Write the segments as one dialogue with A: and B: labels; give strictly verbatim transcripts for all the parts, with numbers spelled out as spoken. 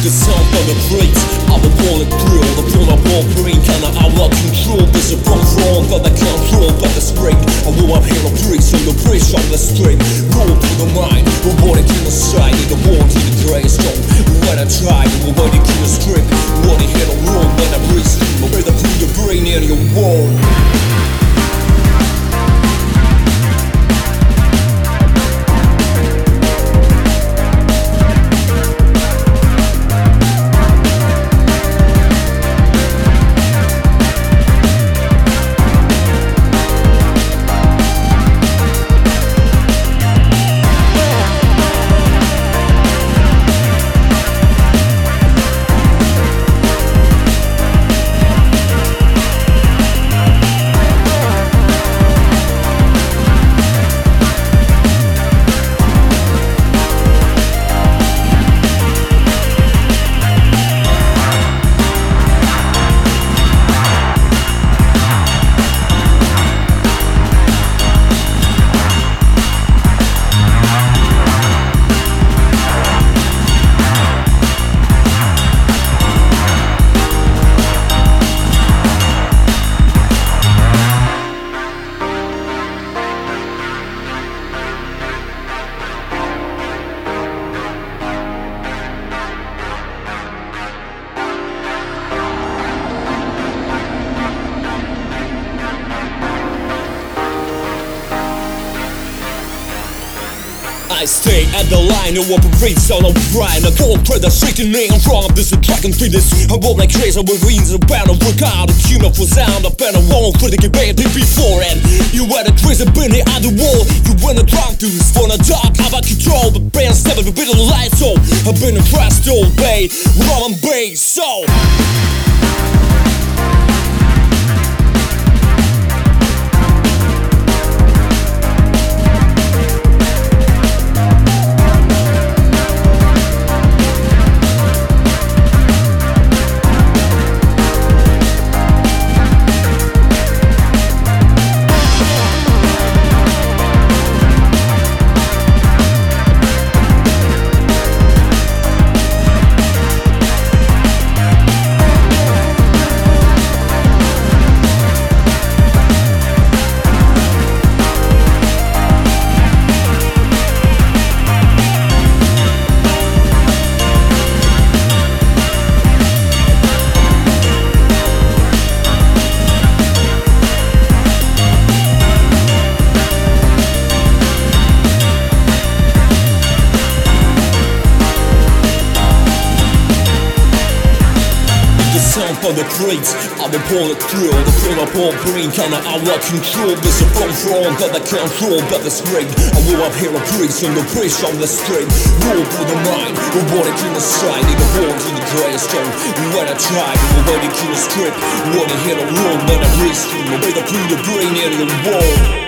A: the sound of the brakes, I will pull it through. The pull up all brain, kinda out of control. There's a wrong wrong, but I can't control by the spring. I will up here a breeze on the bridge of the string. Roll through the mind, we're born to the side. In the war to the gray stone. When I try, we're waiting to the strip. Wanna hit a roll when I breathe. I'll rather put the brain in your wall. I stay at the line, no operates on a grind. I go for the shaking me, I'm wrong, this is tracking through this. I walk like crazy with wings and bound to work out. A tune of a sound, I better won't critic it bad before. And you had a crazy bunny on the wall. You wanna drown through this for the dark, how about control? But band seven, a bit of the light, so I've been impressed all day. Rum and bass, so for the crates, I will pull it through. The fill up all brain, kinda out of control. There's a wrong wrong that I can't control, but it's great. I will up here a breeze on the bridge on the string. Roll through the mind, we're wanting to the side. In the war to the gray stone. When I try, we're waiting to the strip. Wanna hit a roll, when I breathe through. I'll rather put the brain in the wall.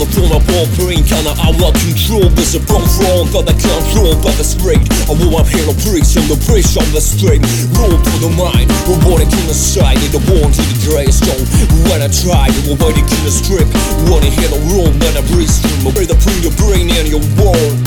A: the phone of all pain, kinda out of control. There's a wrong front that I can't control by the straight. I want my hero preach on the bridge on the street. Roll through the mind, robotic in the side, in the warm to the gray stone. When I try, robotic in the strip. Wanna hear the room when I breathe through. Breathe through your brain and your world.